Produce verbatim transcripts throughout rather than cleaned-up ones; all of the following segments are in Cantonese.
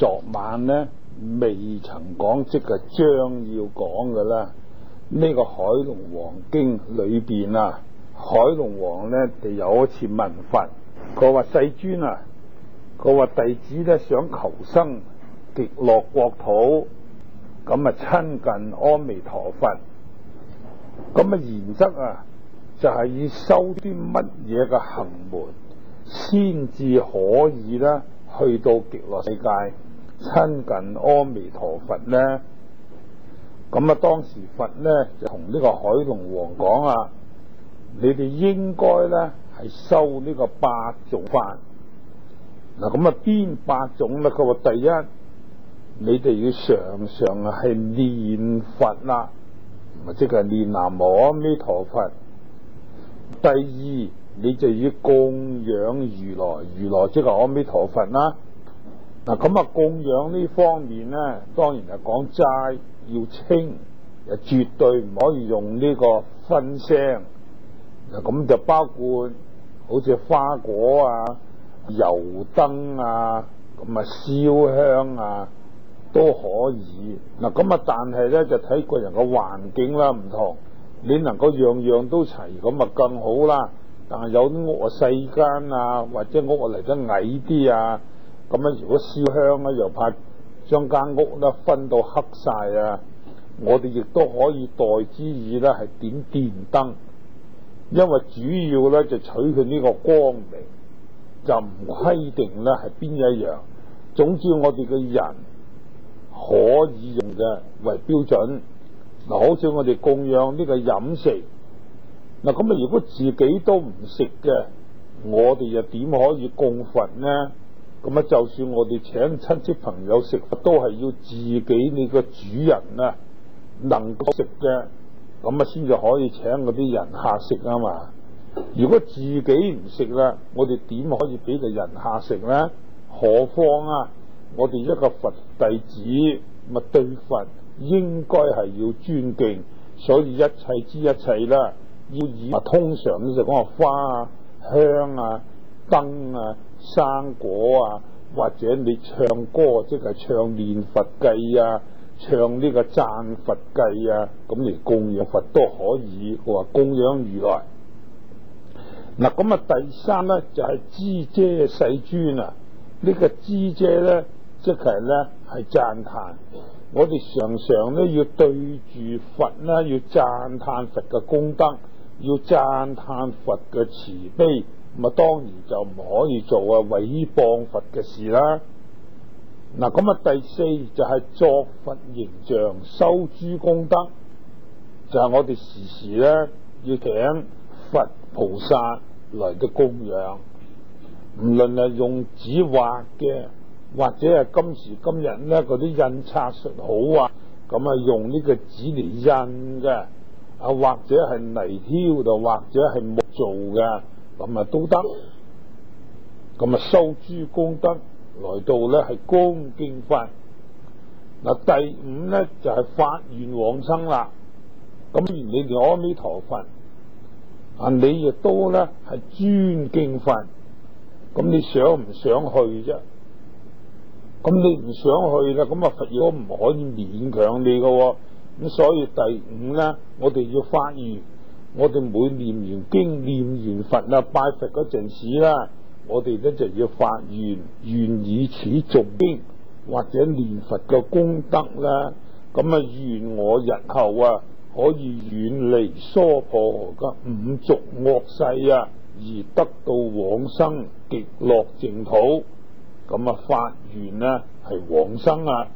昨晚呢未曾講，即係將要講嘅啦。呢、這個《海龍王經》裏邊啊，海龍王呢就有一次問佛，佢話世尊啊，佢話弟子呢想求生極樂國土，咁啊親近阿彌陀佛，咁啊然則啊就係、是、要修啲乜嘢嘅行門，先至可以呢去到極樂世界親近阿彌陀佛呢？咁啊當時佛呢就同呢個海龍王講啊，你哋應該呢係修呢個八種法。嗱，咁啊邊八種呢？佢話第一，你哋要常常係念佛啦，即係念南無阿彌陀佛。第二，你就要供養如來，如來即係阿彌陀佛啦。嗱，咁啊供養呢方面呢，當然係講齋要清，又絕對唔可以用呢個熏腥。嗱，咁就包括好似花果啊、油燈啊、咁啊燒香啊都可以。嗱，咁啊但係咧就睇個人嘅環境啦唔同，你能夠樣樣都齊咁啊更好啦。但係有啲屋啊細間啊，或者屋啊嚟得矮啲啊，咁樣如果燒香咧又怕將間屋咧分到黑晒啊。我哋亦都可以代之以咧係點電燈，因為主要咧就取佢呢個光明，就唔規定咧係邊一樣。總之我哋嘅人可以用嘅為標準。嗱，好似我哋供養呢個飲食，嗱咁啊如果自己都唔食嘅，我哋又點可以供佛呢？咁啊就算我哋請親戚朋友食佛，都係要自己你個主人啊能夠食嘅，咁啊先至可以請嗰啲人客食啊嘛。如果自己唔食啦，我哋點可以俾個人客食呢？何況啊，我哋一個佛弟子，咪對佛應該係要尊敬，所以一切之一切啦，要以通常咧就講話花啊、香啊、燈啊、生果啊，或者你唱歌即係唱念佛偈啊，唱呢個讚佛偈啊，咁嚟供養佛都可以。我話供養如來。嗱，咁啊第三咧就係谘遮世尊啊，呢、這個谘遮咧即係咧係讚歎。我哋常常咧要對住佛啦，要讚歎佛嘅功德，要讚歎佛嘅慈悲，咁啊當然就唔可以做啊毀謗佛嘅事啦。嗱，咁啊第四就係作佛形象，修諸功德，就係、是、我哋時時咧要請佛菩薩嚟嘅供養，唔論係用紙畫嘅，或者係今時今日咧嗰啲印刷術好啊，咁啊用呢個紙嚟印嘅，啊或者係泥雕度，或者係木做嘅，咁啊都得。咁啊修諸功德來到咧係恭敬佛。嗱，第五咧就係、是、發願往生啦。咁而你哋阿彌陀佛啊，你亦都咧係尊敬佛，咁你想唔想去啫？咁你唔想去啦，咁啊佛亦都唔可以勉強你嘅。咁所以第五咧，我哋要發願，我哋每念完經、念完佛啊、拜佛嗰陣時啦，我哋咧就要發願，願以此誦經或者念佛嘅功德啦。咁啊願我日後啊可以遠離娑婆嘅五濁惡世啊，而得到往生極樂淨土。咁啊發願呢係往生啊。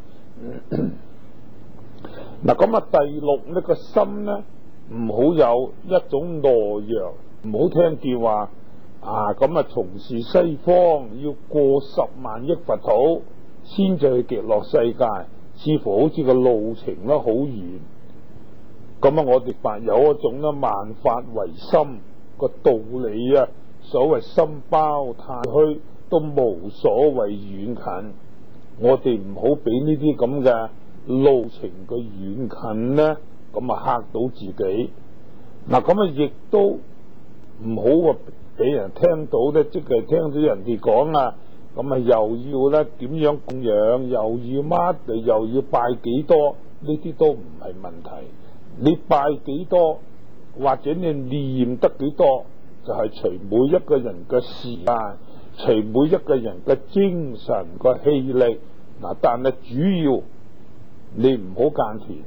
嗱，咁啊第六呢個心呢唔好有一種懦弱，唔好聽見話啊咁啊從事西方要過十萬億佛土先至去極樂世界，似乎好似個路程咧好遠。咁啊我哋凡有一種咧萬法唯心個道理啊，所謂心包太虛都無所謂遠近，我哋唔好俾呢啲咁嘅路程嘅遠近呢，咁啊嚇到自己。嗱，咁啊亦都唔好話俾人聽到咧，即係聽到人哋講啊， 咁啊又要咧點樣供養，又要乜，又要拜幾多，呢啲都唔係問題。你拜幾多或者你念得幾多，就係隨每一個人嘅時間，隨每一個人嘅精神個氣力。嗱，但係主要你唔好間斷。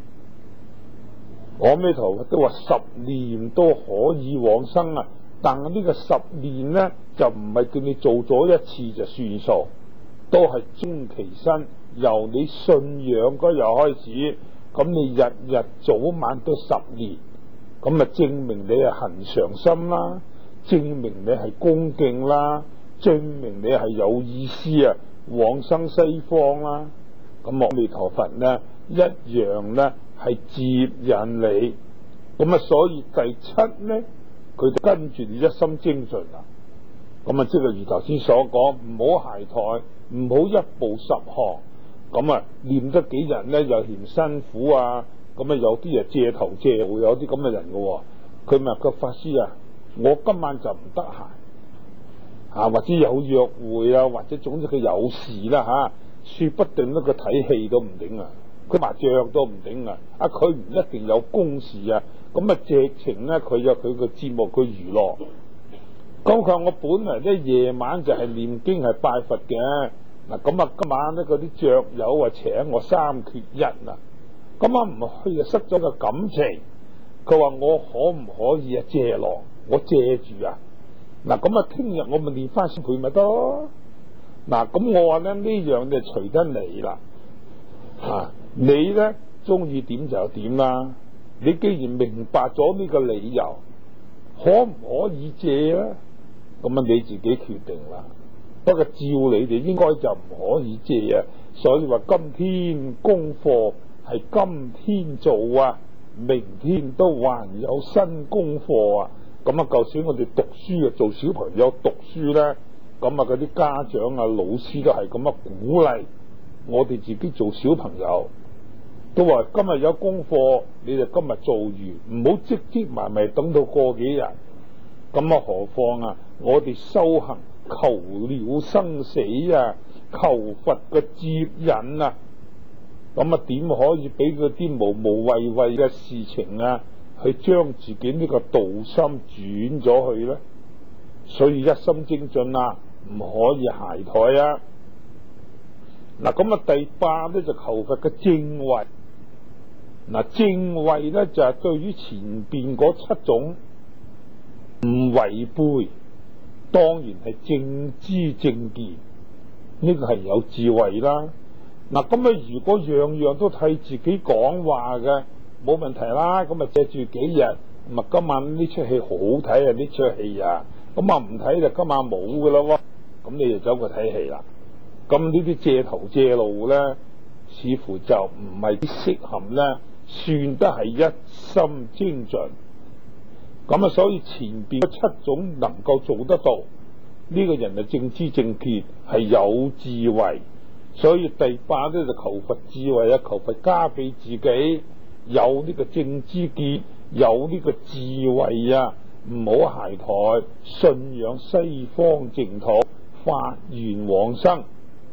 阿彌陀佛都話十年都可以往生啊，但係呢個十年呢，就唔係叫你做咗一次就算數，都係終其身，由你信仰嗰日開始，咁你日日早晚都十年，咁啊證明你係恒常心啦，證明你係恭敬啦，證明你係有意思啊，往生西方啦。咁阿彌陀佛呢一樣呢係接引你，咁啊所以第七呢佢就跟住你一心精進啦。咁啊即係如頭先所講，唔好懈怠，唔好一步十行。咁啊念得幾日呢又嫌辛苦啊，咁啊有啲啊借頭借會有啲咁嘅人嘅，佢咪個法師啊，我今晚就唔得閒啊，或者有約會啊，或者總之佢有事啦吓、啊，說不定咧佢睇戲都唔頂啊，佢麻雀都唔頂啊，啊佢唔一定有公事啊，咁啊直情咧佢有佢個節目佢娛樂。咁佢話我本嚟咧夜晚就係念經係拜佛嘅，嗱咁啊今晚咧嗰啲雀友啊請我三缺一啊，咁啊唔去就失咗個感情。佢話我可唔可以啊借落，我借住啊，嗱咁啊聽日我咪念翻先佢咪得咯。嗱咁我話咧呢樣就隨得你啦，啊你咧中意點就點啦。你既然明白咗呢個理由，可唔可以借咧？咁啊你自己決定啦。不過照你哋應該就唔可以借啊。所以話今天功課係今天做啊，明天都還有新功課啊。咁啊舊時我哋讀書啊，做小朋友讀書咧，咁啊嗰啲家長啊老師都係咁樣鼓勵我哋自己做小朋友，都話今日有功課你就今日做完，唔好積積埋埋等到過幾日。咁啊何況啊我哋修行求了生死啊，求佛嘅接引啊，咁啊點可以俾嗰啲無無謂謂嘅事情啊去將自己呢個道心轉咗去咧？所以一心精進啊，唔可以懈怠啊。嗱咁啊第八咧就求佛嘅正位。嗱正位咧就係、是、對於前邊嗰七種唔違背，當然係正知正見，呢、這個係有智慧啦。嗱咁啊如果樣樣都替自己講話嘅，冇問題啦。咁啊借住幾日，咁啊今晚呢出戲好好睇啊，呢出戲啊，咁啊唔睇就今晚冇噶啦，咁你就走去睇戲啦。咁呢啲借頭借路咧，似乎就唔係啲適合咧，算得係一心精進。咁啊所以前邊七種能夠做得到，呢、這個人係正知正見，係有智慧。所以第八咧就求佛智慧啊，求佛加俾自己有呢個正知見，有呢個智慧啊，唔好懈怠，信仰西方淨土，發願往生。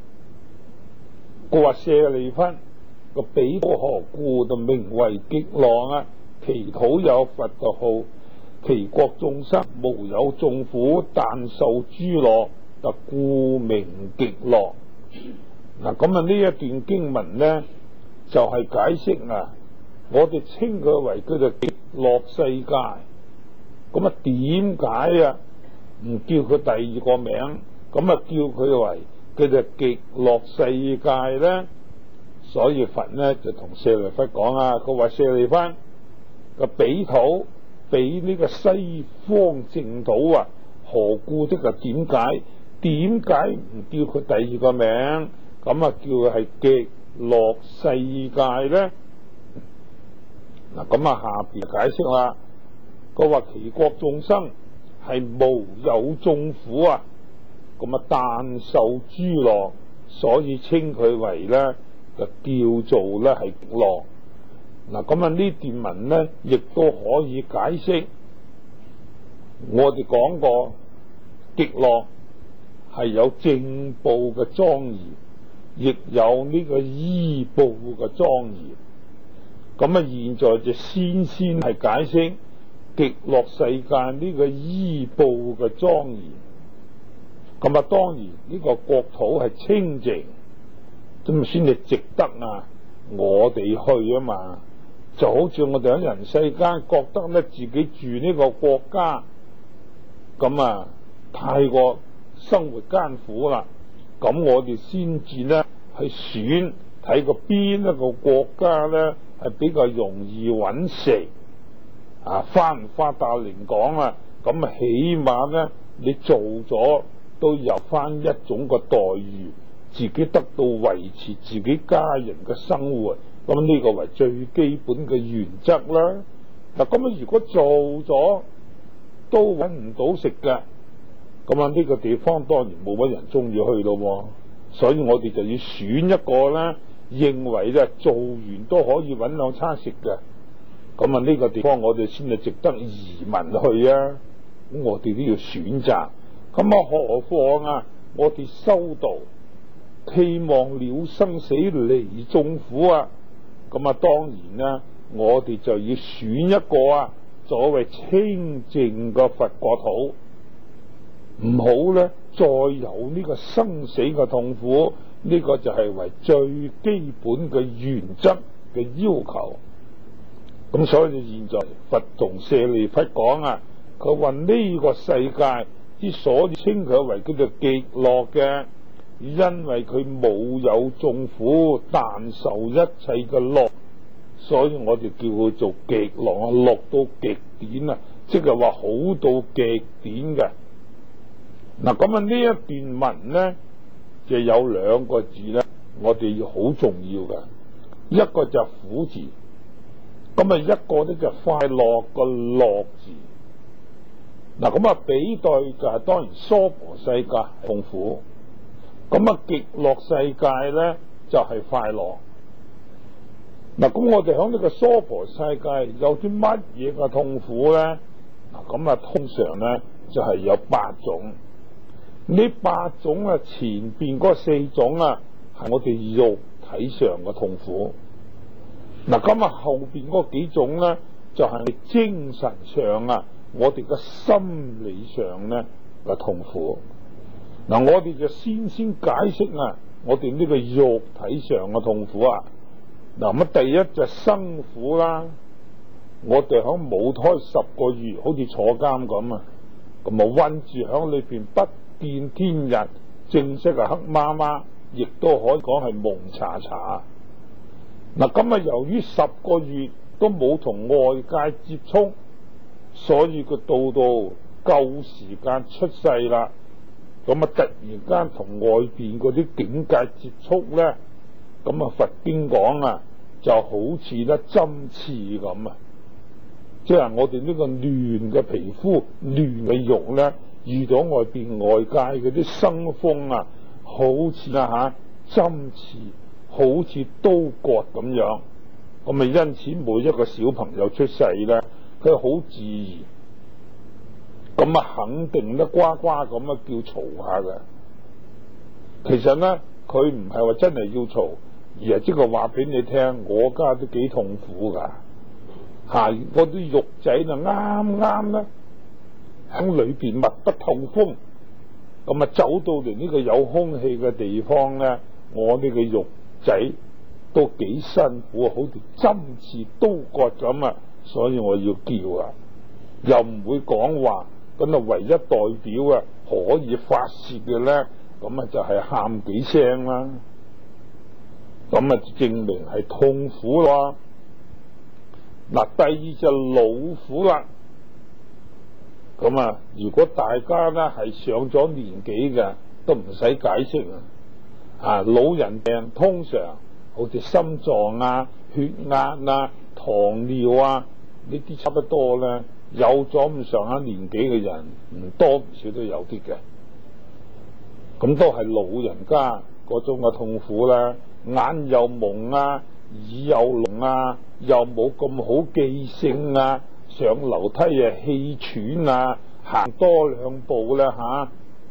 佢話舍利弗個彼土何故就名為極樂啊？其土有佛就號，其國眾生無有眾苦，但受諸樂，就故名極樂。嗱咁啊呢一段經文呢，就係、是、解釋啊，我哋稱佢為叫做極樂世界。咁啊點解啊唔叫佢第二個名？咁啊叫佢為叫做極樂世界呢？所以佛呢就同舍利弗講啊，佢話舍利弗個彼土比呢個西方淨土啊，何故的啊？點解？點解唔叫佢第二個名？咁啊叫佢係極樂世界咧？嗱咁啊下邊解釋啦，佢話其國眾生係無有眾苦啊，咁啊但受諸樂，所以稱佢為咧就叫做咧係極樂。嗱咁啊呢段文咧亦都可以解釋，我哋講過極樂係有正報嘅莊嚴，亦有呢個依報嘅莊嚴。咁啊，現在就先先係解釋極樂世界呢個依報嘅莊嚴。咁啊，當然呢個國土係清淨，咁先至值得啊我哋去啊嘛。就好似我哋喺人世間覺得咧自己住呢個國家咁啊太過生活艱苦啦，咁我哋先至咧去選睇個邊一個國家咧係比較容易揾食啊，發唔發達嚟講啊，咁啊起碼咧你做咗都有翻一種個待遇，自己得到維持自己家人嘅生活。咁呢個為最基本嘅原則啦。嗱，咁啊，如果做咗都揾唔到食嘅，咁啊呢個地方當然冇乜人中意去咯。所以我哋就要選一個咧，認為咧做完都可以揾兩餐食嘅。咁啊呢個地方我哋先係值得移民去啊。咁我哋都要選擇。咁啊，何況啊，我哋修道，希望了生死離眾苦啊。咁啊，當然啦，我哋就要選一個啊，所謂清淨嘅佛國土，唔好咧再有呢個生死嘅痛苦。呢個就係為最基本嘅原則嘅要求。咁所以現在佛同舍利弗講啊，佢話呢個世界之所以稱佢為叫做極樂嘅，因為佢冇有眾苦，但受一切嘅樂，所以我哋叫佢做極樂啊，樂到極點啊，即係話好到極點嘅。嗱，咁啊呢一段文咧就有兩個字咧，我哋要好重要嘅，一個就係苦字，咁啊一個咧就係快樂個樂字。嗱，咁啊比對就係當然娑婆世界痛苦。咁啊，極樂世界咧就係、是、快樂。嗱，咁我哋喺呢個娑婆世界有啲乜嘢嘅痛苦咧？嗱，咁啊，通常咧就係、是、有八種。呢八種啊，前邊嗰四種啊，係我哋肉體上嘅痛苦。嗱，咁啊，後邊嗰幾種咧，就係、是、精神上啊，我哋嘅心理上咧嘅痛苦。嗱，我哋就先先解釋啊，我哋呢個肉體上嘅痛苦啊。嗱，咁第一就生苦啦。我哋響母胎十個月，好似坐監咁啊，咁啊韞住響裏邊不見天日，正式係黑媽媽，亦都可以講係蒙查查。嗱，咁啊由於十個月都冇同外界接觸，所以佢到到夠時間出世啦。咁啊！突然間同外邊嗰啲境界接觸咧，咁啊佛經講啊，就好似咧針刺咁啊！即係我哋呢個嫩嘅皮膚、嫩嘅肉咧，遇到外邊外界嗰啲生風啊，好似啊嚇針刺，好似刀割咁樣。咁啊，因此每一個小朋友出世咧，佢好自然。咁啊，肯定咧呱呱咁啊叫嘈下嘅。其實咧，佢唔係話真係要嘈，而係即係話俾你聽，我家都幾痛苦噶。吓、啊，嗰啲肉仔就啱啱咧喺裏邊密不透風，咁啊走到嚟呢個有空氣嘅地方咧，我呢個肉仔都幾辛苦，好似針刺刀割咁啊，所以我要叫啊，又唔會講話。咁啊，唯一代表啊可以發洩嘅咧，咁啊就係喊幾聲啦。咁啊證明係痛苦咯。嗱，第二就老苦啦。咁啊，如果大家咧係上咗年紀嘅，都唔使解釋啊。啊，老人病通常好似心臟啊、血壓啊、糖尿啊呢啲差不多咧。有咗咁上下年紀嘅人，唔多唔少都有啲嘅，咁都係老人家嗰種嘅痛苦啦。眼又蒙啊，耳又聾啊，又冇咁好記性啊，上樓梯啊氣喘啊，行多兩步啦吓，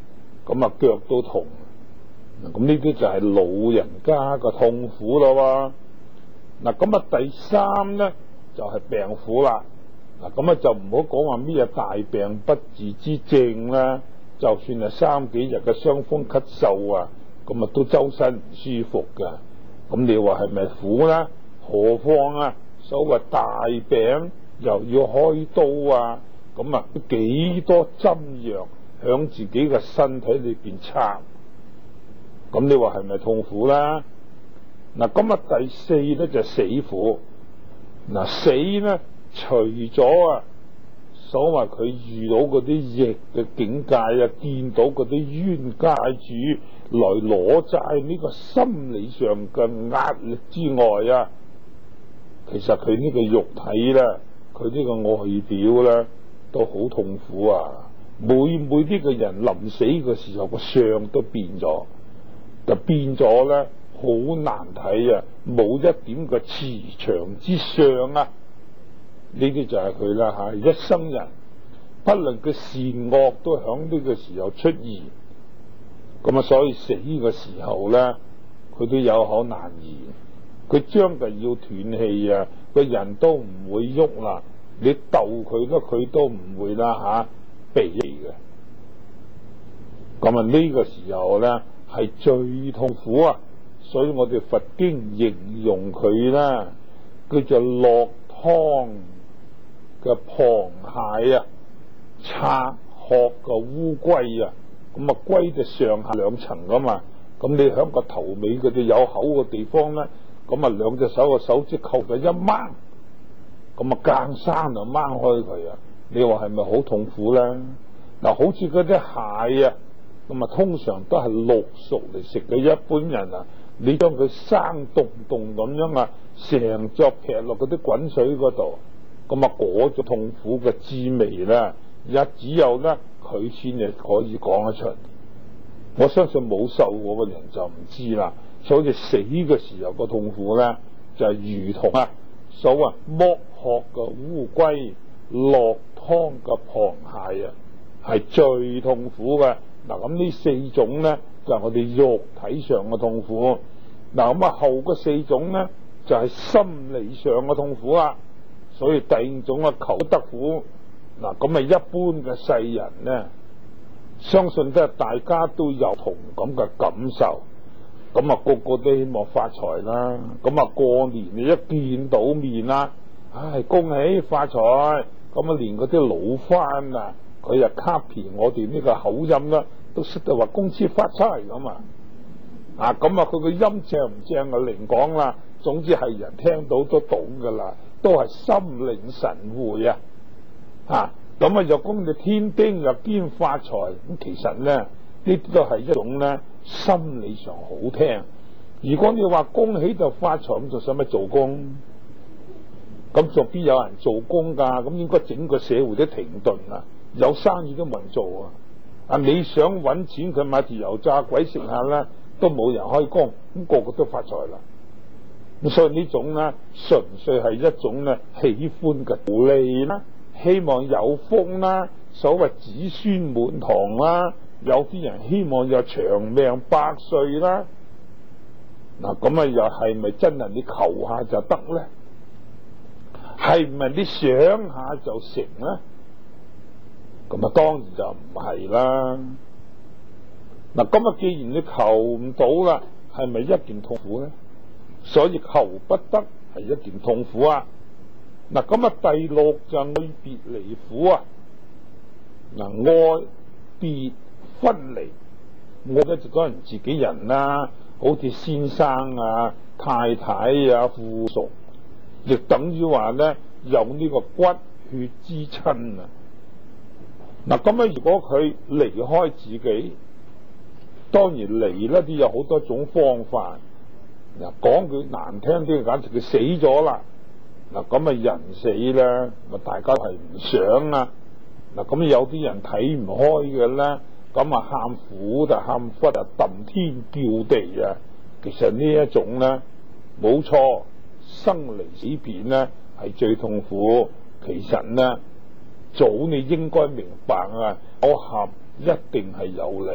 咁啊腳都痛。咁呢啲就係老人家嘅痛苦咯。嗱，咁啊第三咧就係、是、病苦啦。嗱，咁啊就唔好講話咩大病不治之症啦，就算係三幾日嘅傷風咳嗽啊，咁啊都周身唔舒服㗎。咁你話係咪苦咧？何況啊，所謂大病又要開刀啊，咁啊都幾多針藥響自己嘅身體裏邊插，咁你話係咪痛苦啦？嗱，咁啊第四咧就係、死苦。嗱，死咧除咗啊所謂佢遇到嗰啲逆嘅境界啊，見到嗰啲冤家主來攞債呢個心理上嘅壓力之外啊，其實佢呢個肉體咧，佢呢個外表咧都好痛苦啊！每每呢個人臨死嘅時候個相都變咗，就變咗咧好難睇啊！冇一點嘅慈祥之相啊！呢啲就係佢啦吓，一生人不論佢善惡都響呢個時候出現，咁啊，所以死嘅時候咧，佢都有口難言。佢將就要斷氣啊，個人都唔會喐啦。你逗佢咧，佢都唔會啦吓避氣嘅。咁啊，呢個時候咧係最痛苦啊！所以我哋佛經形容佢啦，叫做落湯嘅螃蟹啊，拆殼嘅烏龜啊。咁啊，龜就上下兩層噶嘛。咁你響個頭尾嗰啲有口嘅地方咧，咁啊兩隻手嘅手指扣佢一掹，咁啊更生就掹開佢啊！你話係咪好痛苦咧？嗱，好似嗰啲蟹啊，咁啊通常都係淥熟嚟食嘅。一般人啊，你將佢生凍凍咁樣啊，成隻劈落嗰啲滾水嗰度，咁啊嗰種痛苦嘅滋味咧，亦只有咧佢先至可以講得出。我相信冇受過嘅人就唔知啦。所以死嘅時候個痛苦咧，就係、是、如同啊所謂剝殼嘅烏龜、落湯嘅螃蟹啊，係最痛苦嘅。嗱，咁呢四種咧就係、是、我哋肉體上嘅痛苦。嗱，咁啊後嗰四種咧就係、是、心理上嘅痛苦啦。所以第五種啊求得苦。嗱，咁啊一般嘅世人咧，相信都係大家都有同咁嘅感受。咁啊個個都希望發財啦。咁啊過年你一見到面啦，唉，恭喜發財。咁啊連嗰啲老番啊，佢又卡片我哋呢個口音啦，都識得話公司發財咁啊。啊咁啊佢個音正唔正啊另講啦。總之係人聽到都懂噶啦，都係心領神會啊。啊咁啊又講你天丁又兼發財，咁其實咧呢啲都係一種咧心理上好聽。如果你話恭喜就發財，咁就使乜做工？咁仲邊有人做工噶？咁應該整個社會都停頓啦，有生意都冇人做啊！啊，你想搵錢，佢買條油炸鬼食下啦，都冇人開工，咁個個都發財啦。咁所以呢種咧，純粹係一種咧喜歡嘅道理啦，希望有福啦，所謂子孫滿堂啦。有啲人希望有長命百歲啦。嗱，咁啊又係咪真係你求下就得咧？係唔係你想下就成咧？咁啊當然就唔係啦。嗱，咁啊既然你求唔到啦，係咪一件痛苦咧？所以求不得係一件痛苦啊。嗱，咁啊第六就愛別離苦啊。嗱，愛別分離，愛咧就當然自己人啦、啊，好似先生啊、太太啊、父屬，亦等於話咧有呢個骨血之親啊。嗱，咁啊如果佢離開自己，當然離咧都有好多種方法。嗱，講句難聽啲，簡直佢死咗啦。嗱，咁啊人死咧，咪大家係唔想啊。嗱，咁有啲人睇唔開嘅咧，咁啊喊苦就喊忽啊，揼天叫地啊。其實呢一種咧冇錯，生離死別咧係最痛苦。其實咧早你應該明白啊，巧合一定係有嚟，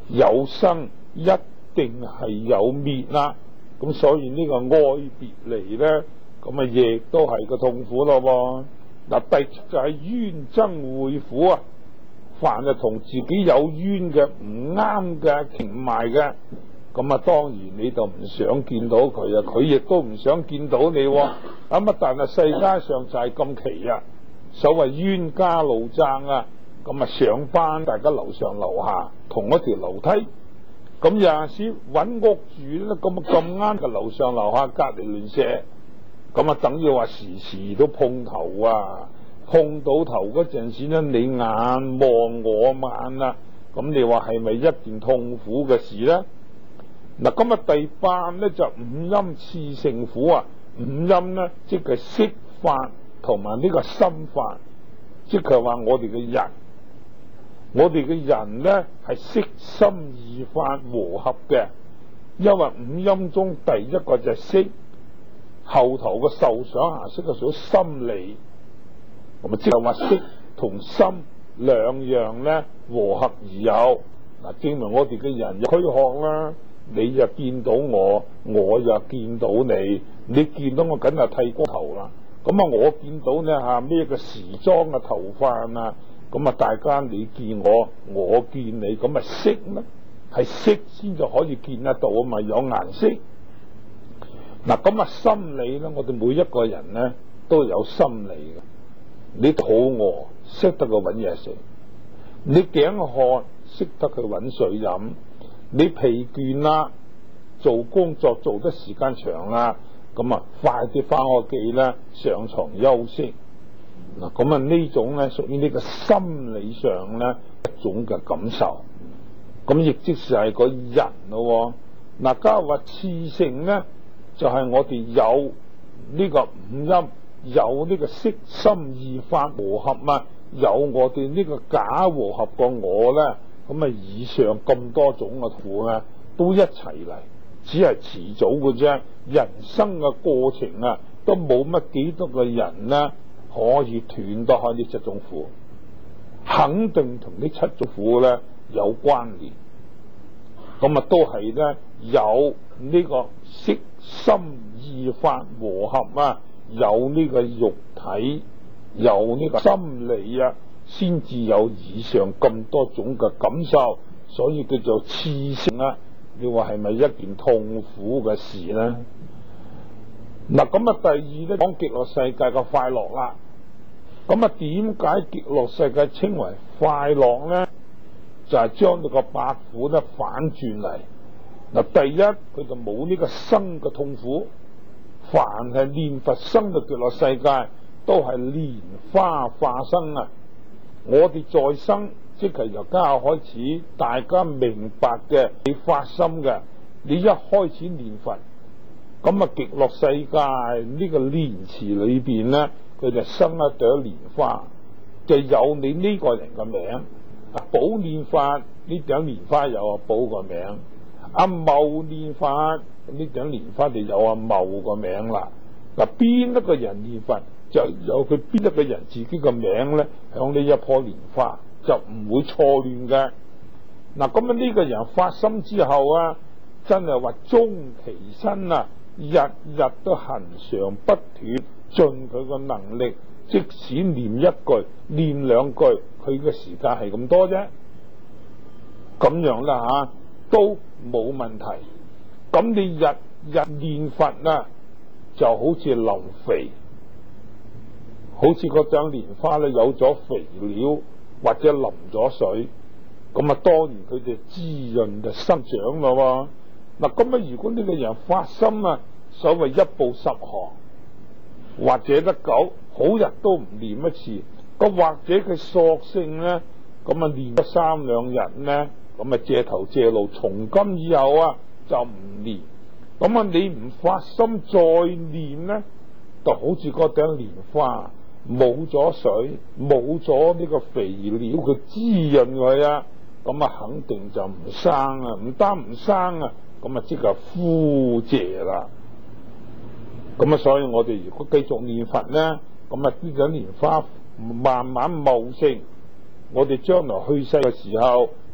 有生一定係有滅啦。咁所以呢個愛別離咧，咁啊亦都係個痛苦咯喎。嗱，第七就係冤憎會苦啊！凡係同自己有冤嘅、唔啱嘅、傾埋嘅，咁啊當然你就唔想見到佢啊，佢亦都唔想見到你喎。咁啊，但係世界上就係咁奇啊！所謂冤家路窄啊，咁啊上班大家樓上樓下同一條樓梯，咁有陣時揾屋住咧，咁啊咁啱嘅樓上樓下隔離鄰舍，咁啊等於話時時都碰頭啊！碰到頭嗰陣時咧，你眼望我眼啊，咁你話係咪一件痛苦嘅事咧？嗱，咁啊第八咧就五陰熾盛苦啊！五陰咧即係色法同埋呢個心法，即係話我哋嘅人，我哋嘅人咧係色心二法和合嘅，因為五陰中第一個就係色，後頭嘅受想行識嘅屬於心理。咁啊，即係話色同心兩樣咧和合而有，嗱，證明我哋嘅人有軀殼啦。你又見到我，我又見到你，你見到我梗係剃光頭啦。咁啊，我見到咧嚇咩嘅時裝嘅頭髮啊，咁啊，大家你見我，我見你，咁啊色咧係色先就可以見得到啊嘛，有顏色。嗱，咁啊心理咧，我哋每一個人咧都有心理嘅。你肚餓識得去揾嘢食，你頸渴識得去揾水飲，你疲倦啦，做工作做得時間長啦，咁啊快啲翻屋企啦，上床休息。嗱，咁啊呢種咧屬於呢個心理上咧一種嘅感受，咁亦即是係個人咯。嗱，家話熾盛咧，就係、是、我哋有呢個五陰。有呢個色心二法和合啊，有我哋呢個假和合個我咧，咁啊以上咁多種嘅苦咧，都一齊嚟，只係遲早嘅啫。人生嘅過程啊，都冇乜幾多個人咧可以斷得開呢七種苦，肯定同呢七種苦咧有關聯。咁啊都係咧有呢個色心二法和合啊。有呢個肉體，有呢個心理啊，先至有以上咁多種嘅感受，所以叫做熾盛啊。你話係咪一件痛苦嘅事咧？嗱，咁啊，第二咧講極樂世界嘅快樂啦。咁啊，點解極樂世界稱為快樂咧？就係將呢個八苦咧反轉嚟。嗱，第一佢就冇呢個生嘅痛苦。凡係念佛生嘅極樂世界，都係蓮花化生啊！我哋在生，即係由家下開始，大家明白嘅，你發心嘅，你一開始念佛，咁啊極樂世界呢個蓮池裏邊咧，佢就生一朵蓮花，就有你呢個人嘅名。啊，寶念佛呢朵蓮花有啊寶個名，阿茂念佛。呢頂蓮花就有阿茂個名啦。嗱，邊一個人念佛就有佢邊一個人自己個名咧，響呢一棵蓮花就唔會錯亂嘅。嗱，咁啊呢個人發心之後啊，真係話終其身啊，日日都恆常不斷，盡佢個能力，即使念一句、念兩句，佢嘅時間係咁多啫。咁樣啦吓、啊，都冇問題。咁你日日念佛啊，就好似淋肥，好似嗰張蓮花咧有咗肥料或者淋咗水，咁啊當然佢哋滋潤就生長咯。嗱，咁啊如果呢個人發心啊，所謂一步十行，或者得九，好日都唔念一次，咁或者佢索性咧，咁啊念咗三兩日咧，咁啊借頭借路，從今以後啊。就唔念，咁啊你唔發心再念咧，就好似嗰頂蓮花冇咗水，冇咗呢個肥料，佢滋潤佢啊，咁啊肯定就唔生啊，唔單唔生啊，咁啊即係枯謝啦。咁啊，所以我哋如果繼續念佛咧，咁啊呢頂蓮花慢慢茂盛，我哋將來去世嘅時候，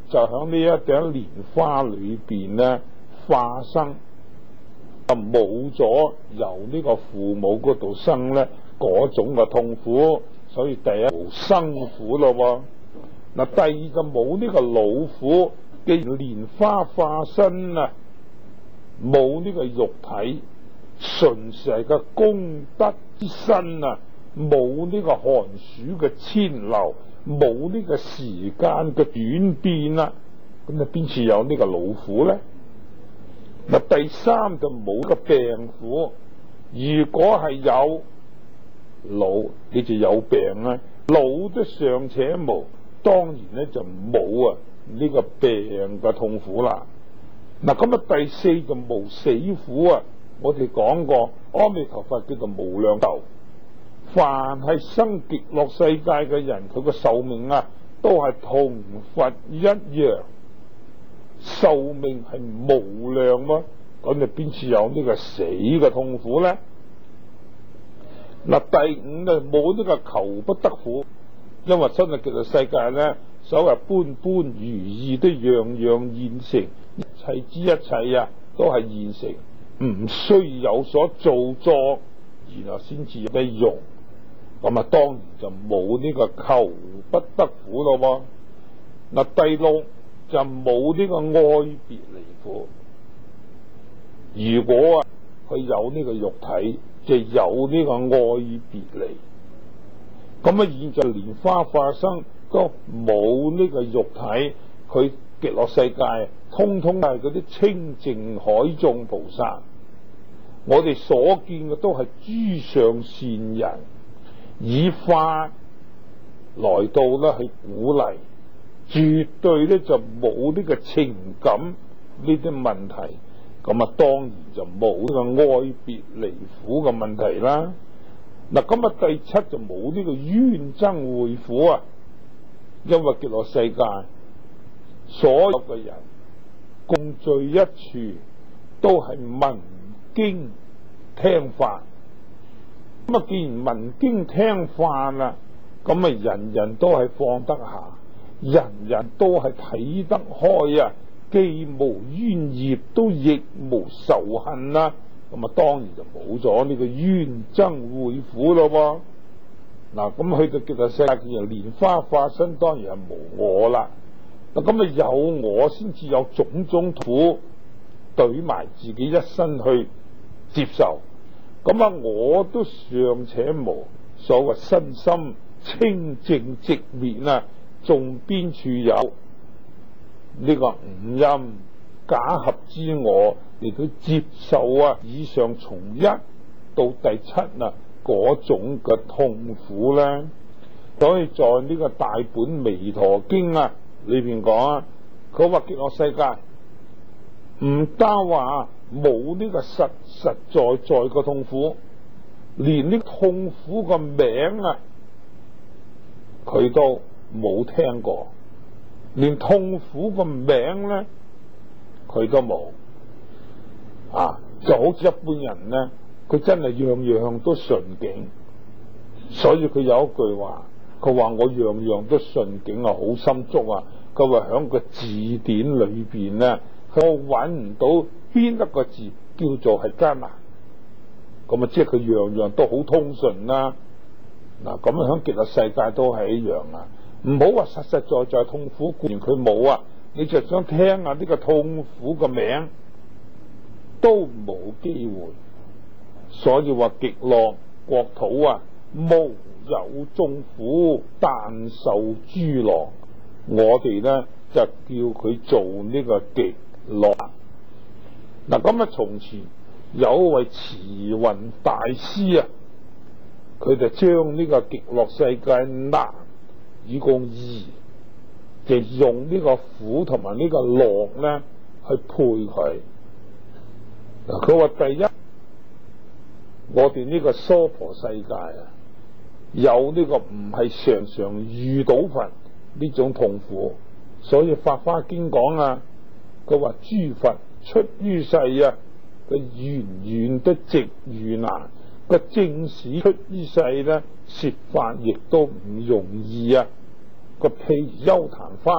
就喺呢一頂蓮花裏邊咧化生，就冇咗由呢個父母嗰度生咧嗰種嘅痛苦，所以第一無生苦咯喎。嗱，第二就冇呢個老苦，既然蓮花化身啊，冇呢個肉體，純粹係個功德之身啊，冇呢個寒暑嘅遷流，冇呢個時間嘅轉變啦，咁啊邊處有呢個老苦咧？嗱，第三就冇個病苦，如果係有老，你就有病啊，老都尚且無，當然咧就冇啊呢個病嘅痛苦啦。嗱，咁啊第四就無死苦啊，我哋講過阿彌陀佛叫做無量壽，凡係生極樂世界嘅人，佢個壽命啊都係同佛一樣，壽命係無量咯，咁你邊處有呢個死嘅痛苦咧？嗱，第五咧冇呢個求不得苦，因為真係極樂世界咧，所謂般般如意都樣樣現成，一切之一切啊都係現成，唔需有所造作，然後先至有得用。咁啊，當然就冇呢個求不得苦咯喎。嗱，第六就冇呢個愛別離苦。如果啊佢有呢個肉體，就有呢個愛別離。咁啊，現在蓮花化生都冇呢個肉體，佢極樂世界通通係嗰啲清淨海眾菩薩。我哋所見嘅都係諸上善人，以法來到咧去鼓勵，絕對咧就冇呢個情感呢啲問題。咁啊，當然就冇呢個愛別離苦嘅問題啦。嗱，咁啊第七就冇呢個冤憎會苦啊，因為極樂世界所有嘅人共聚一處，都係聞經聽法。咁啊，既然聞經聽法啦，咁啊人人都係放得下，人人都係睇得開啊，既無冤業，都亦無仇恨啦。咁啊，當然就冇咗呢個冤憎會苦咯喎。嗱，咁去到極樂世界嘅蓮花化身，當然係無我啦。嗱，咁啊有我先至有種種苦，對埋自己一身去接受。咁啊，我都尚且無，所謂身心清淨寂滅啊，仲邊處有呢個五陰假合之我嚟到接受啊？以上從一到第七啊嗰種嘅痛苦咧，所以在呢個大本彌陀經啊裏邊講啊，佢話極樂世界唔單話冇呢個實實在在嘅痛苦，連呢痛苦個名啊佢都冇聽過，連痛苦個名咧佢都冇啊！就好似一般人咧，佢真係樣樣都順境，所以佢有一句話，佢話我樣樣都順境啊，好心足啊！佢話響個字典裏邊咧，我揾唔到邊一個字叫做係艱難，咁啊，即係佢樣樣都好通順啦。嗱，咁響極樂世界都係一樣啊！唔好話實實在在痛苦，固然佢冇啊，你就想聽下呢個痛苦嘅名，都冇機會。所以話極樂國土啊，無有眾苦，但受諸樂。我哋咧就叫佢做呢個極樂。嗱，咁啊，從前有一位慈雲大師啊，佢就將呢個極樂世界難以共易，就用呢個苦同埋呢個樂咧去配佢。嗱，佢話第一，我哋呢個娑婆世界啊，有呢個唔係常常遇到佛呢種痛苦，所以《法華經》講啊，佢話諸佛出於世啊，佢遠遠都值遇難，個正使出於世咧，說法亦都唔容易啊。個譬如優曇花，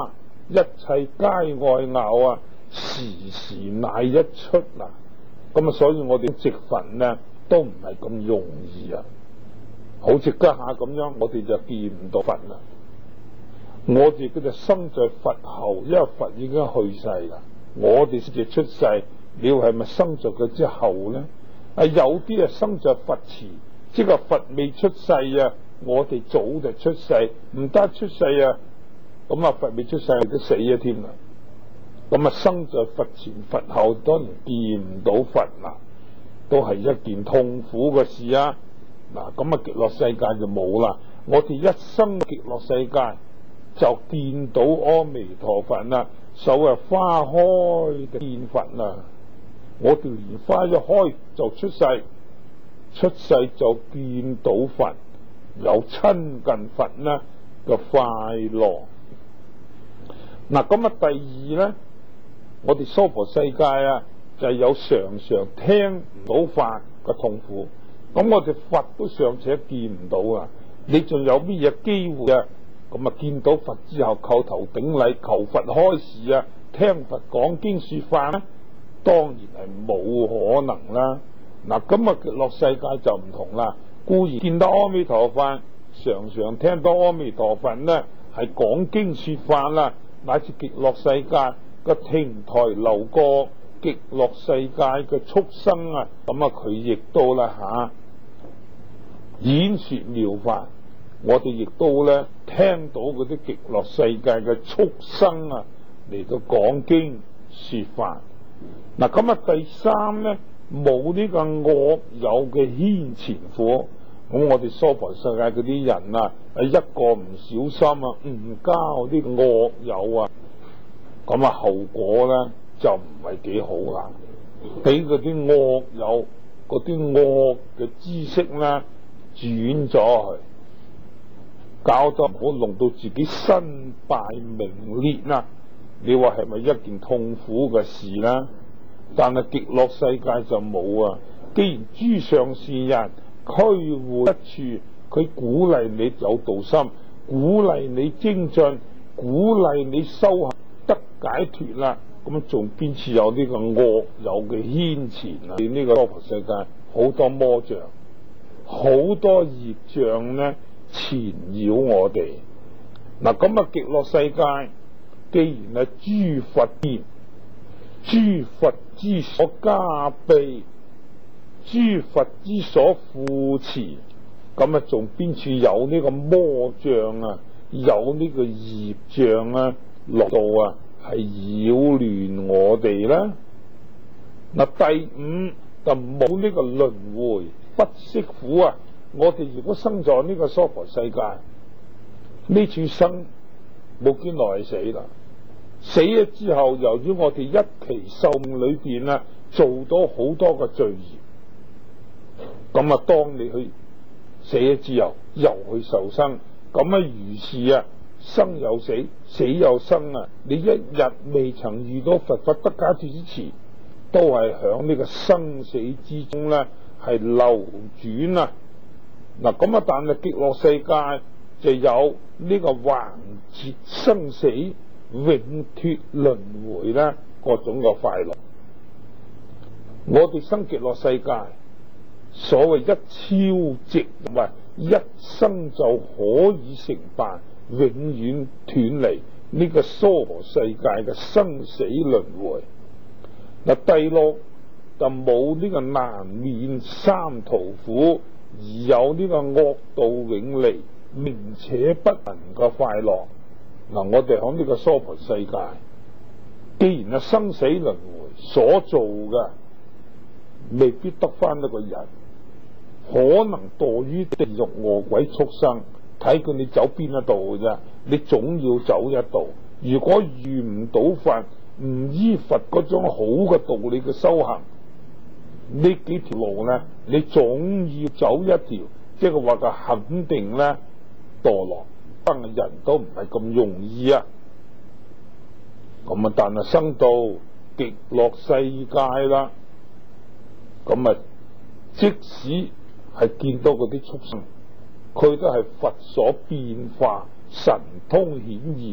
一切皆愛咬啊，時時乃一出啊。咁啊，所以我哋植佛呢都唔係咁容易啊。好似家下咁樣，我哋就見唔到佛啦。我哋佢就生在佛後，因為佛已經去世啦，我哋先至出世。你係咪生在佢之後呢？啊，有啲啊生在佛前，即係佛未出世啊，我哋早就出世，唔得出世啊，咁啊佛未出世都死咗添啦。咁啊生在佛前佛後，當然見唔到佛啦，都係一件痛苦嘅事啊。嗱，咁啊極樂世界就冇啦。我哋一生極樂世界就見到阿彌陀佛啦，所謂花開嘅見佛啦。我哋蓮花一開就出世，出世就見到佛，有親近佛呢嘅快樂。嗱，咁啊第二咧，我哋娑婆世界啊，就係有常常聽唔到法嘅痛苦。咁我哋佛都尚且見唔到啊，你仲有乜嘢機會啊？咁啊見到佛之後叩頭頂禮，求佛開示啊，聽佛講經說法咧，當然係冇可能啦。嗱，咁啊極樂世界就唔同啦，固然見到阿彌陀佛，常常聽到阿彌陀佛呢係講經說法啦，乃至極樂世界個亭台樓閣，極樂世界嘅畜生啊，咁啊佢亦都啦吓演說妙法，我哋亦都咧聽到嗰啲極樂世界嘅畜生啊嚟到講經說法。嗱，咁啊第三咧，冇呢個惡友嘅牽纏苦。咁我哋娑婆世界嗰啲人啊，一個唔小心啊，唔交啲惡友啊，咁啊後果咧就唔係幾好啦。俾嗰啲惡友嗰啲惡嘅知識咧轉咗去，搞得唔好，弄到自己身敗名裂啦。你話係咪一件痛苦嘅事呢？但係極樂世界就冇啊。既然諸上善人俱會一處，佢鼓勵你有道心，鼓勵你精進，鼓勵你修行得解脫啦。咁仲邊次有呢個惡友嘅牽纏啊？呢、這個娑婆世界好多魔障，好多業障呢纏繞我哋。嗱，咁啊極樂世界既然係諸佛言，諸佛之所加被，諸佛之所扶持，咁啊仲邊處有呢個魔障啊，有呢個業障啊落到啊係擾亂我哋啦。嗱，第五就冇呢個輪迴不息苦啊。我哋如果生在呢個娑婆世界，呢處生冇幾耐死啦。死咗之後，由於我哋一期壽命裏邊啊，做到好多個罪業，咁啊，當你去死咗之後，又去受生，咁啊如是啊，生有死，死有生啊。你一日未曾遇到佛法得解脫之前，都係響呢個生死之中咧，係流轉啊。嗱，咁啊，但係極樂世界就有呢個橫截生死，永脫輪迴咧，各種嘅快樂。我哋生極樂世界，所謂一朝夕唔係一生就可以成辦，永遠斷離呢個娑婆世界嘅生死輪迴。嗱，第六就冇呢個難免三途苦，而有呢個惡道永離，名且不能嘅快樂。嗱，我哋喺呢個娑婆世界，既然係生死輪迴所做嘅，未必得翻一個人，可能墮於地獄餓鬼畜生，睇佢你走邊一度嘅啫。你總要走一度。如果遇唔到佛，唔依佛嗰種好嘅道理嘅修行，呢幾條路咧，你總要走一條，即係話佢肯定咧墮落。生人都唔係咁容易啊。咁啊，但係生到極樂世界啦，咁啊，即使係見到嗰啲畜生，佢都係佛所變化，神通顯現，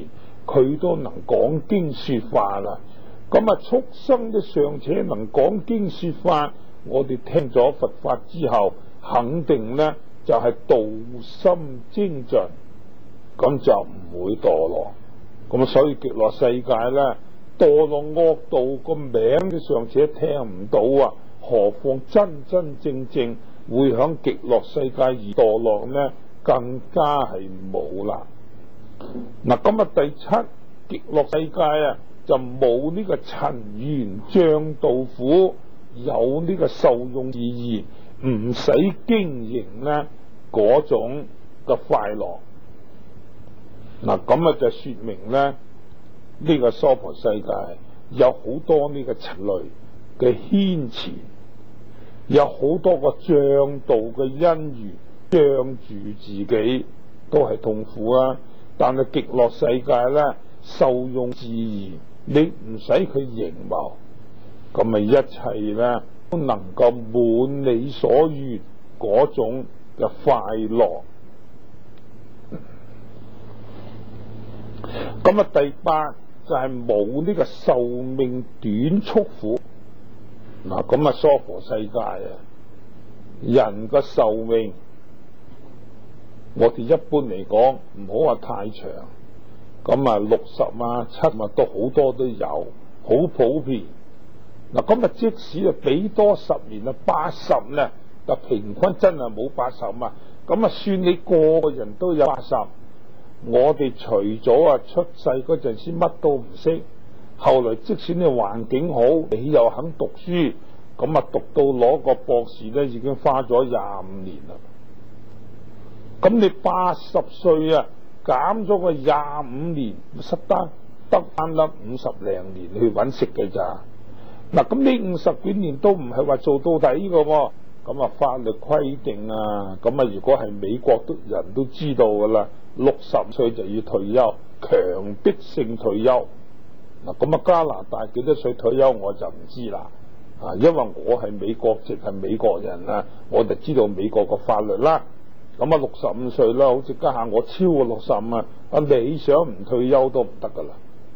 佢都能講經說法啦。咁啊，畜生都尚且能講經說法，我哋聽咗佛法之後，肯定呢就係道心精進，咁就唔會墮落。咁所以極樂世界呢，墮落惡道個名都尚且聽唔到啊，何況真真正正會響極樂世界而墮落呢？更加係冇啦。嗱，咁啊第七極樂世界啊，就冇呢個塵緣障道苦，有呢個受用自然，唔使經營呢嗰種嘅快樂。嗱，咁啊就說明咧，呢個娑婆世界有好多呢個塵類嘅牽纏，有好多個障道嘅因緣障住自己，都係痛苦啊。但係極樂世界咧，受用自然，你唔使佢形謀，咁咪一切咧都能夠滿你所願嗰種嘅快樂。咁啊，第八就係冇呢個壽命短促苦。嗱，咁啊，娑婆世界啊，人嘅壽命，我哋一般嚟講唔好話太長，咁啊六十啊七啊都好多都有，好普遍。嗱，咁啊即使啊俾多十年啊八十咧，就平均真係冇八十啊，咁啊算你個個人都有八十。我哋除咗啊出世嗰陣時乜都唔識，後來即使你環境好，你又肯讀書，咁啊讀到攞個博士咧，已經花咗廿五年啦。咁你八十歲啊，減咗個廿五年，失得得翻粒五十零年去揾食嘅咋？嗱，咁呢五十幾年都唔係話做到底嘅喎。咁啊法律規定啊，咁啊如果係美國都人都知道噶啦，六十歲就要退休，強迫性退休。嗱，咁啊加拿大幾多歲退休我就唔知啦，啊，因為我係美國籍，係美國人啊，我就知道美國個法律啦。咁啊六十五歲啦，好似家下我超過六十五啊，啊你想唔退休都唔得噶啦。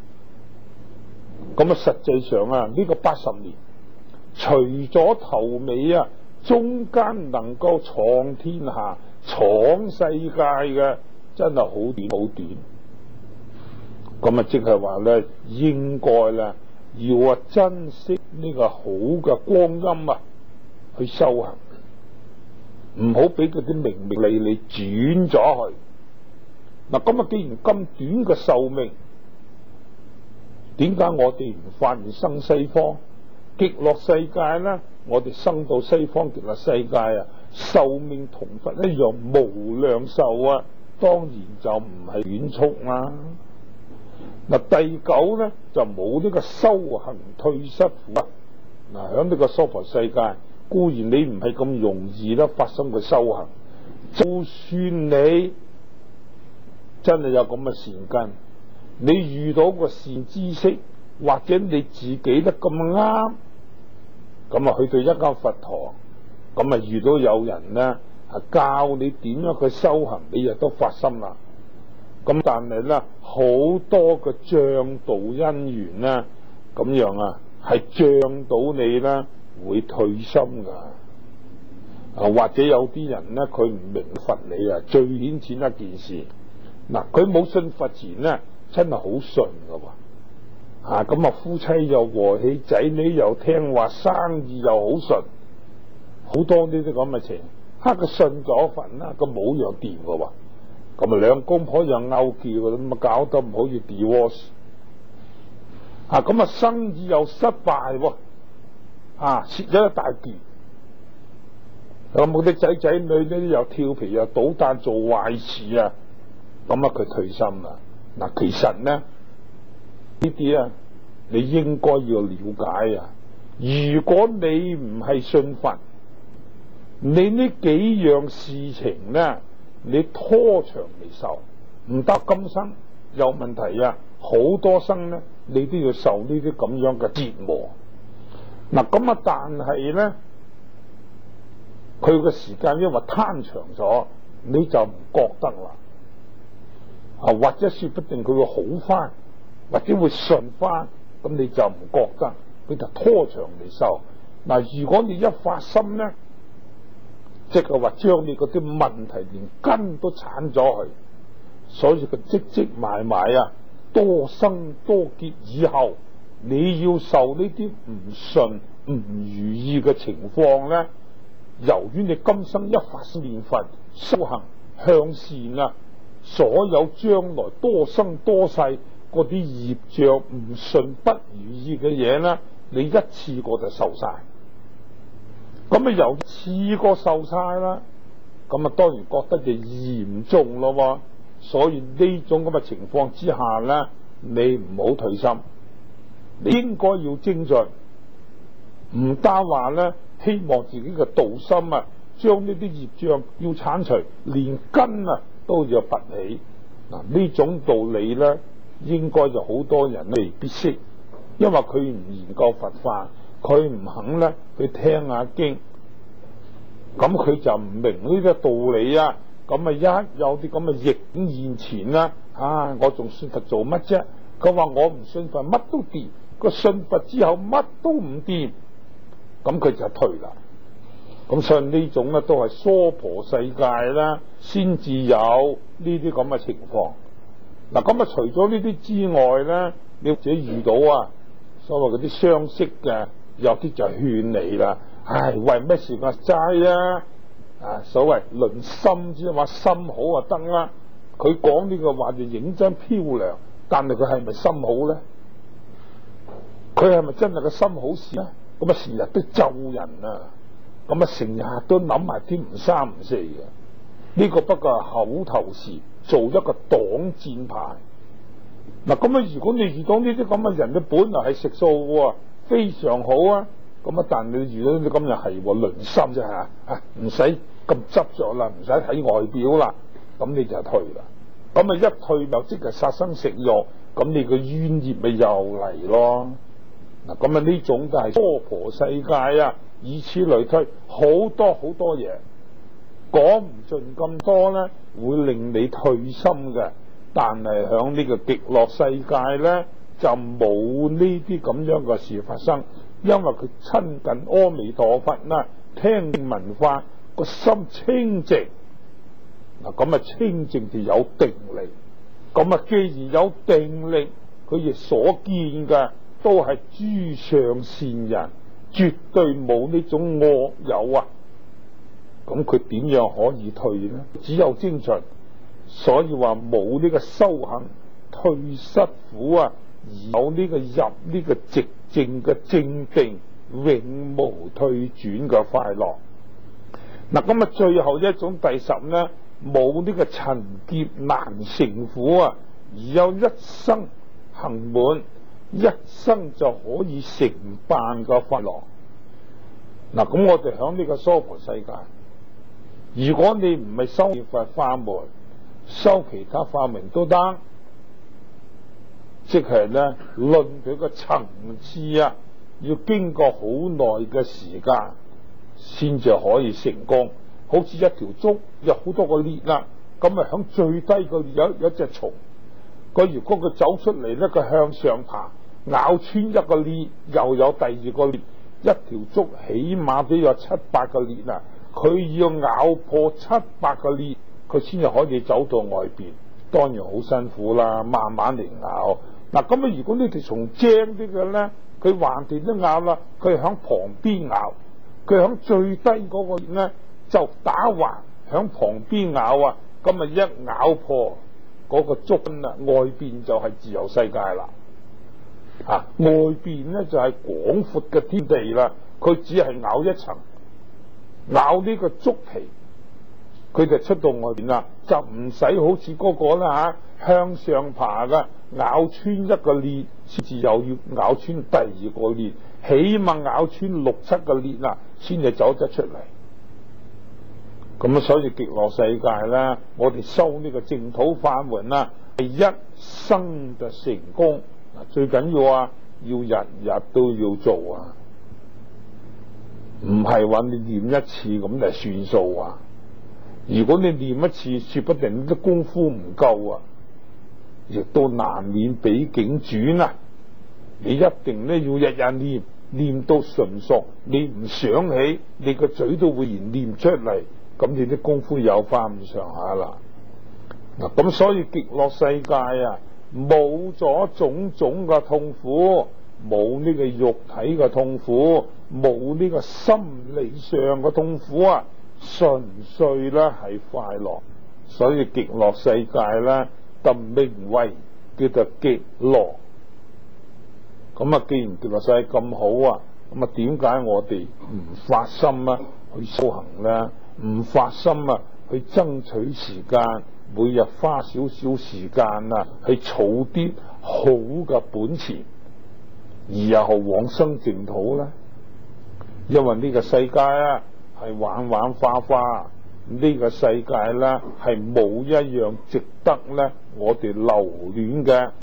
咁啊實際上啊呢個八十年，除咗頭尾啊，中間能夠闖天下、闖世界嘅，真係好短好短。咁啊，即係話咧，應該咧要啊珍惜呢個好嘅光陰啊，去修行，唔好俾嗰啲名名利利轉咗去。嗱，咁啊，既然咁短嘅壽命，點解我哋唔發現生西方極樂世界咧？我哋生到西方極樂世界啊，壽命同佛一樣無量壽啊，當然就唔係短促啦。嗱，第九咧就冇呢個修行退失苦啊。嗱，喺呢個娑婆世界，固然你唔係咁容易啦發生個修行，就算你真係有咁嘅善根，你遇到個善知識，或者你自己得咁啱，咁啊去到一間佛堂，咁啊遇到有人咧係教你點樣去修行，你亦都發心啦。咁但係咧好多嘅障道因緣咧，咁樣啊係障到你咧會退心噶。啊，或者有啲人咧佢唔明佛理啊，最顯淺一件事。嗱，佢冇信佛前咧真係好順噶喎。啊，咁啊夫妻又和氣，仔女又聽話，生意又好順，好多呢啲咁嘅情。哈，佢信咗佛啦，個冇樣掂噶喎。咁啊兩公婆又拗撬，咁啊搞得唔好要 divorce。啊，咁啊生意又失敗喎，啊蝕咗一大件。有冇啲仔仔女呢又調皮又搗蛋做壞事啊？咁啊佢退心啦。嗱，其實呢呢啲啊，你應該要了解啊。如果你唔係信佛，你呢幾樣事情呢，你拖長嚟受，唔得今生有問題啊，好多生呢，你都要受呢啲咁樣嘅折磨。嗱，咁啊，但係呢，佢個時間因為攤長咗，你就唔覺得啦。啊，或者說不定佢會好翻， 或者會順翻，咁你就唔覺得，佢就拖長嚟受。嗱，如果你一發心咧，即係話將你嗰啲問題連根都鏟咗去，所以佢積積埋埋啊，多生多劫以後，你要受呢啲唔順唔如意嘅情況咧，由於你今生一發心念佛修行向善啊，所有將來多生多世嗰啲業障唔順不如意嘅嘢咧，你一次過就受晒。咁啊，由次過受晒啦，咁啊當然覺得就嚴重咯。所以呢種咁嘅情況之下咧，你唔好退心，你應該要精進，唔單話咧希望自己嘅道心啊，將呢啲業障要鏟除，連根啊都要拔起。嗱，呢種道理咧，應該就好多人未必識，因為佢唔研究佛法，佢唔肯咧去聽下經，咁佢就唔明呢啲道理啊。咁啊一有啲咁嘅逆境現前啦，啊我仲信佛做乜啫？佢話我唔信佛乜都掂，個信佛之後乜都唔掂，咁佢就退啦。咁所以呢種咧都係娑婆世界啦，先至有呢啲咁嘅情況。嗱，咁啊除咗呢啲之外咧，你自己遇到啊所謂嗰啲相識嘅，有啲就勸你啦，唉，為咩事啊齋啊？啊，所謂論心之話，心好啊得啦。佢講呢個話就認真漂亮，但係佢係咪心好咧？佢係咪真係個心好事咧？咁啊成日都咒人啊，咁啊成日都諗埋啲唔三唔四嘅。呢個不過係口頭禪，做一個擋箭牌。嗱，咁啊如果你遇到呢啲咁嘅人，你本來係食素嘅，非常好啊。咁啊，但你遇到呢啲咁又係論心啫吓，啊唔使咁執着啦，唔使睇外表啦，咁你就退啦。咁啊一退就即係殺生食肉，咁你個冤孽咪又嚟咯。嗱，咁啊呢種就係娑婆世界啊，以此類推，好多好多嘢講唔盡咁多咧，會令你退心嘅。但係響呢個極樂世界咧，就冇呢啲咁樣嘅事發生。因為佢親近阿彌陀佛啦，聽聞法個心清淨，嗱咁啊清淨就有定力，咁啊既然有定力，佢亦所見嘅都係諸上善人，絕對冇呢種惡友啊，咁佢點樣可以退呢？只有精進，所以話冇呢個修行退失苦啊，而有呢個入呢個直正嘅正定，永無退轉嘅快樂。嗱，咁啊最後一種第十呢，冇呢個塵劫難成苦啊，而有一生行滿，一生就可以成辦嘅快樂。嗱，咁我哋響呢個娑婆世界，如果你唔係修佛法門，修其他法門都得。即係咧，論佢個層次啊，要經過好耐嘅時間先至可以成功。好似一條竹有好多個裂啦，咁啊響最低個裂有有一隻蟲，佢如果佢走出嚟咧，佢向上爬，咬穿一個裂，又有第二個裂，一條竹起碼都有七八個裂啊！佢要咬破七八個裂，佢先至可以走到外邊。當然好辛苦啦，慢慢嚟咬。嗱，咁啊，如果呢條蟲精啲嘅咧，佢橫掂都咬啦，佢響旁邊咬，佢響最低嗰個咧就打橫響旁邊咬啊，咁啊一咬破嗰個竹啊，外邊就係自由世界啦。啊，外邊咧就係廣闊嘅天地啦，佢只係咬一層，咬呢個竹皮。佢就出到外邊啦，就唔使好似嗰個啦吓，向上爬噶，咬穿一個裂，先至又要咬穿第二個裂，起碼咬穿六七個裂啦，先至走得出嚟。咁啊，所以極樂世界咧，我哋修呢個淨土法門啦，係一生就成功。嗱，最緊要啊，要日日都要做啊，唔係話你念一次咁就算數啊。如果你念一次，說不定啲功夫唔夠啊！ 亦都難免比境轉啊！你一定咧要日日念，念到純熟，你唔想起，你個嘴都會然念出嚟，咁你啲功夫有翻咁上下啦。嗱，咁所以極樂世界啊，冇咗種種嘅痛苦，冇呢個肉體嘅痛苦，冇呢個心理上嘅痛苦啊，純粹咧係快樂。所以極樂世界咧，就名為叫做極樂。咁啊，既然極樂世界咁好啊，咁啊，點解我哋唔發心啊去修行咧？唔發心啊去爭取時間，每日花少少時間啊去儲啲好嘅本錢，而又好往生淨土咧？因為呢個世界啊係玩玩花花，呢個世界咧係冇一樣值得咧我哋留戀嘅。